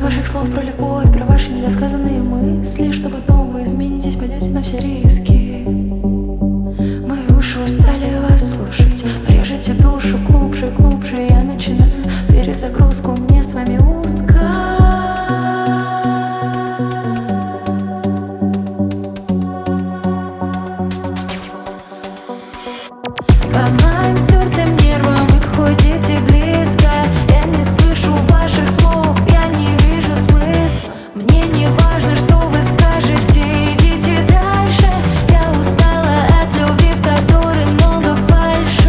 ваших слов про любовь, про ваши недосказанные мысли, что потом вы изменитесь, пойдете на все риски. Мои уши устали вас слушать, режете душу глубже, глубже. Я начинаю перезагрузку, мне с вами узко. По моим стертым нервам вы ходите близко. Я не слышу ваших слов, я не вижу смысла. Мне не важно, что вы скажете, идите дальше. Я устала от любви, в которой много фальши.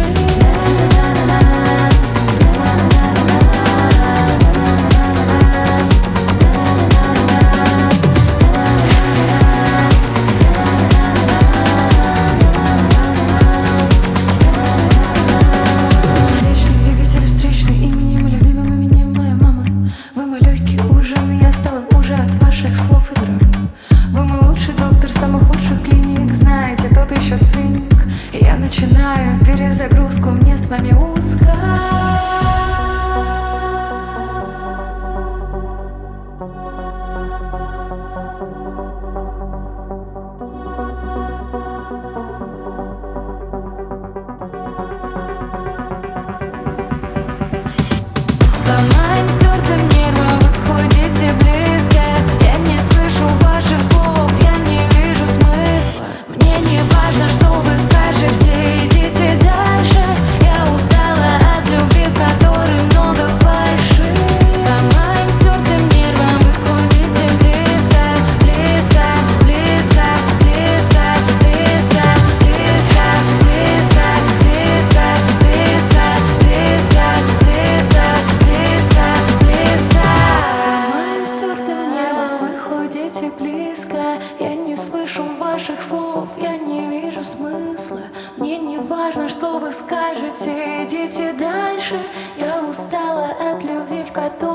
Слов и драм. Вы мой лучший доктор самых лучших клиник. Знаете, тот еще циник. Я начинаю перезагрузку, мне с вами узко. По моим стертым нервам вы ходите близко. Я не слышу ваших слов, я не вижу смысла. Мне не важно, что вы скажете, идите дальше. Я устала от любви, в которой много фальши. По моим стертым нервам вы ходите близко, близко, близко, близко, близко, близко, близко, близко, близко, близко, близко, близко, близко. По моим стертым нервам вы ходите близко. Я не слышу ваших слов, я не вижу смысла. Мне не важно, что вы скажете, идите дальше. Я устала от любви, в которой